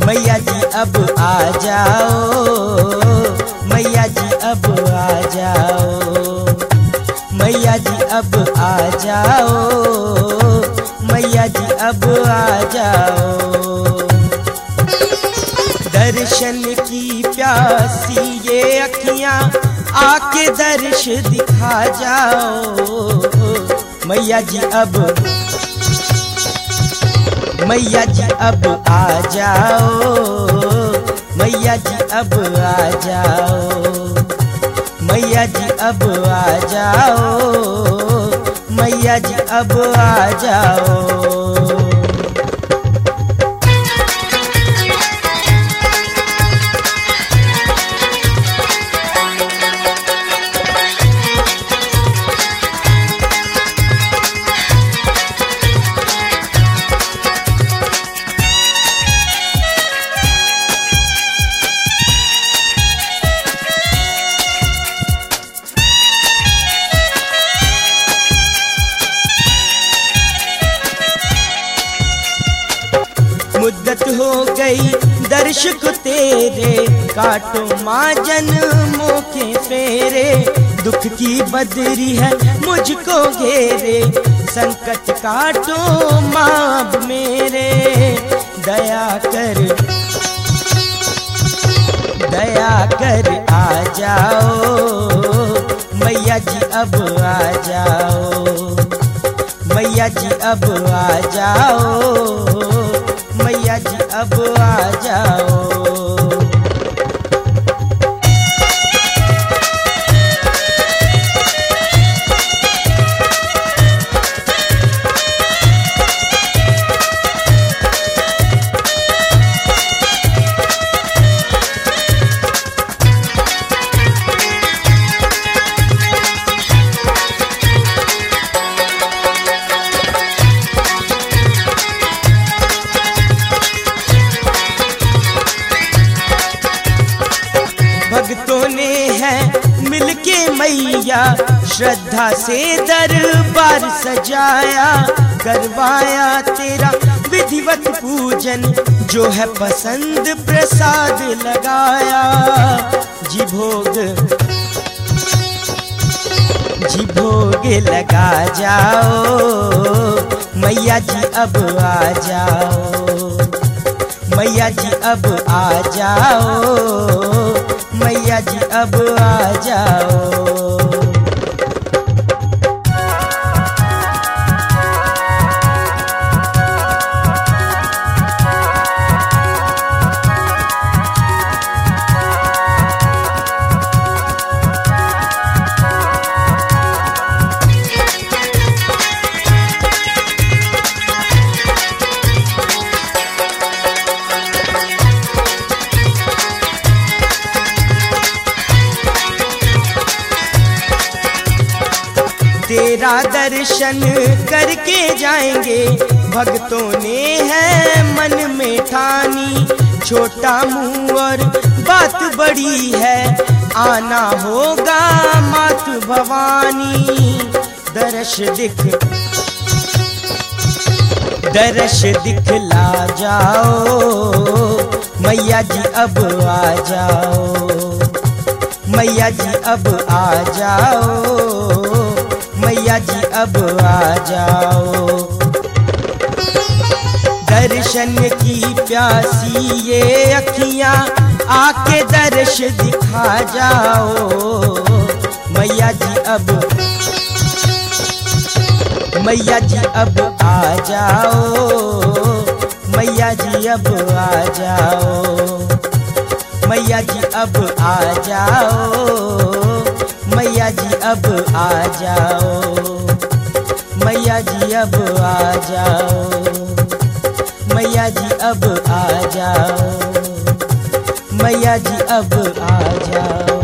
मैया जी अब आ जाओ, मैया जी अब आ जाओ, मैया जी अब आ जाओ, मैया जी अब आ जाओ। दर्शन की प्यासी ये अखियां आके दर्श दिखा जाओ, मैया जी अब, मैया जी अब आ जाओ, मैया जी अब आ जाओ, मैया जी अब आ जाओ, मैया जी अब आ जाओ। मुद्दत हो गई दर्शक तेरे, काटो माँ जन्मों के फेरे, दुख की बदरी है मुझको घेरे, संकट काटो माँ अब मेरे, दया कर आ जाओ, मैया जी अब आ जाओ, मैया जी अब आ जाओ, मैया जी अब आ जाओ। भक्तों ने है मिलके मैया श्रद्धा से दरबार सजाया, करवाया तेरा विधिवत पूजन, जो है पसंद प्रसाद लगाया, जी भोग लगा जाओ, मैया जी अब आ जाओ, मैया जी अब आ जाओ, मैया जी अब आ जाओ। तेरा दर्शन करके जाएंगे, भक्तों ने है मन में ठानी, छोटा मुंह और बात बड़ी है, आना होगा मात भवानी, दर्श दिखला जाओ, मैया जी अब आ जाओ, मैया जी अब आ जाओ, मैया जी अब आ जाओ। दर्शन की प्यासी ये अखियां आके दर्श दिखा जाओ, मैया जी अब, मैया जी अब आ जाओ, मैया जी अब आ जाओ, मैया जी अब आ जाओ, मैया जी अब आ जाओ, मैया जी अब आ जाओ, मैया जी अब आ जाओ, मैया जी अब आ जाओ।